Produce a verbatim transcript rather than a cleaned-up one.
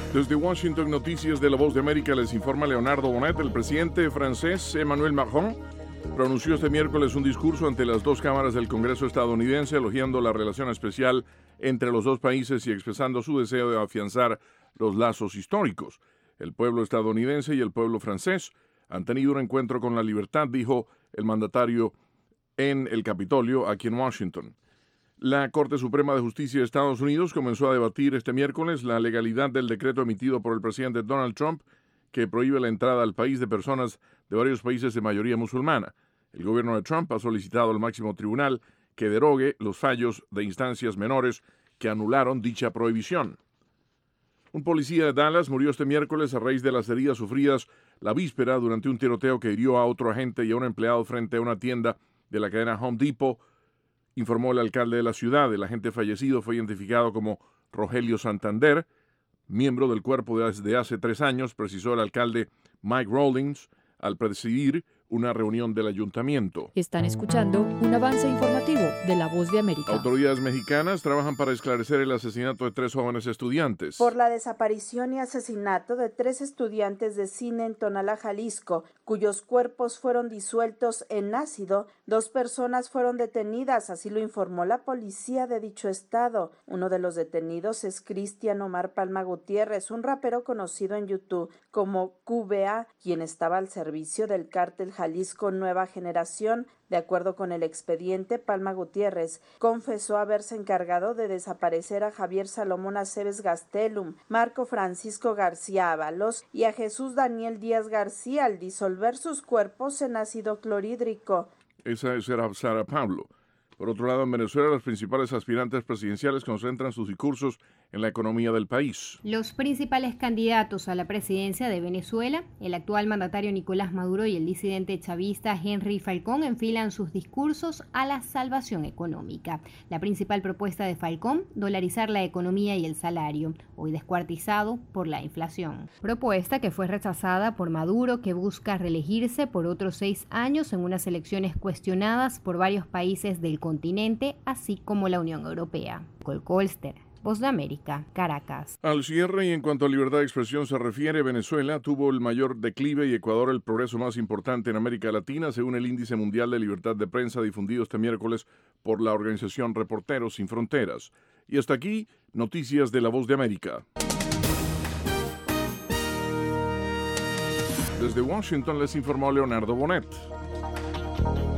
Desde Washington, Noticias de La Voz de América, les informa Leonardo Bonet. El presidente francés Emmanuel Macron pronunció este miércoles un discurso ante las dos cámaras del Congreso estadounidense, elogiando la relación especial entre los dos países y expresando su deseo de afianzar los lazos históricos. El pueblo estadounidense y el pueblo francés han tenido un encuentro con la libertad, dijo el mandatario en el Capitolio, aquí en Washington. La Corte Suprema de Justicia de Estados Unidos comenzó a debatir este miércoles la legalidad del decreto emitido por el presidente Donald Trump que prohíbe la entrada al país de personas de varios países de mayoría musulmana. El gobierno de Trump ha solicitado al máximo tribunal que derogue los fallos de instancias menores que anularon dicha prohibición. Un policía de Dallas murió este miércoles a raíz de las heridas sufridas la víspera durante un tiroteo que hirió a otro agente y a un empleado frente a una tienda de la cadena Home Depot, informó el alcalde de la ciudad. El agente fallecido fue identificado como Rogelio Santander, miembro del cuerpo desde hace tres años, precisó el alcalde Mike Rawlings al presidir una reunión del ayuntamiento. Están escuchando un avance informativo de La Voz de América. Autoridades mexicanas trabajan para esclarecer el asesinato de tres jóvenes estudiantes. Por la desaparición y asesinato de tres estudiantes de cine en Tonalá, Jalisco, cuyos cuerpos fueron disueltos en ácido, dos personas fueron detenidas, así lo informó la policía de dicho estado. Uno de los detenidos es Cristian Omar Palma Gutiérrez, un rapero conocido en YouTube como Q B A, quien estaba al servicio del cártel Jalisco Nueva Generación. De acuerdo con el expediente, Palma Gutiérrez confesó haberse encargado de desaparecer a Javier Salomón Aceves Gastelum, Marco Francisco García Ábalos y a Jesús Daniel Díaz García al disolver sus cuerpos en ácido clorhídrico. Esa es Sara Pablo. Por otro lado, en Venezuela, los principales aspirantes presidenciales concentran sus discursos en la economía del país. Los principales candidatos a la presidencia de Venezuela, el actual mandatario Nicolás Maduro y el disidente chavista Henry Falcón, enfilan sus discursos a la salvación económica. La principal propuesta de Falcón, dolarizar la economía y el salario, hoy descuartizado por la inflación. Propuesta que fue rechazada por Maduro, que busca reelegirse por otros seis años en unas elecciones cuestionadas por varios países del continente, así como la Unión Europea. Col Colster, Voz de América, Caracas. Al cierre, y en cuanto a libertad de expresión se refiere, Venezuela tuvo el mayor declive y Ecuador el progreso más importante en América Latina, según el Índice Mundial de Libertad de Prensa difundido este miércoles por la organización Reporteros Sin Fronteras. Y hasta aquí, noticias de La Voz de América. Desde Washington les informó Leonardo Bonet.